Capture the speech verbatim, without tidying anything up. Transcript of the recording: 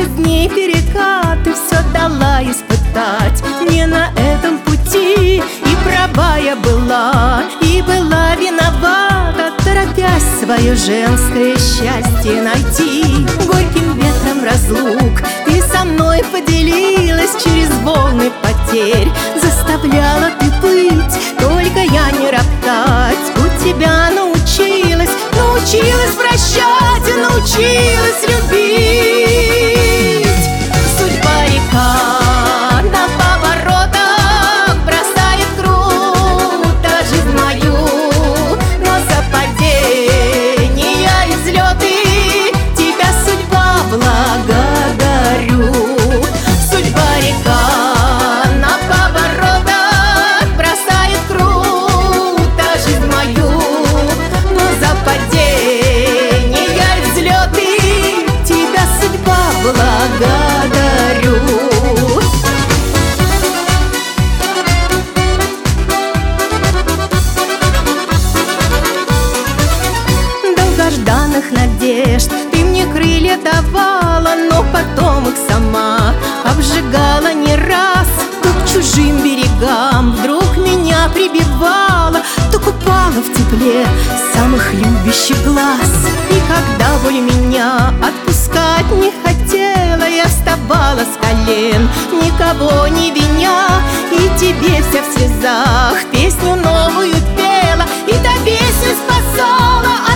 дней перекаты все дала испытать мне на этом пути. И права я была, и была виновата, торопясь свое женское счастье найти. Горьким ветром разлук ты со мной поделилась, через волны потерь заставляла ты плыть. Только я не роптать у тебя научилась, научилась прощать и научилась любить. Судьба река на поворотах бросает круто жизнь мою, но за падения и взлеты тебя, судьба, благодарю. Судьба река на поворотах бросает круто жизнь мою, но за падения и взлеты тебя, судьба, благодарю. Долгожданных надежд ты мне крылья давала, но потом их сама обжигала не раз. То к чужим берегам вдруг меня прибивала, то купала в тепле самых любящих глаз. И когда боль меня отпускать не хотела, я вставала с колен, никого не виня, и тебе вся в слезах песню новую пела, и та песню спасала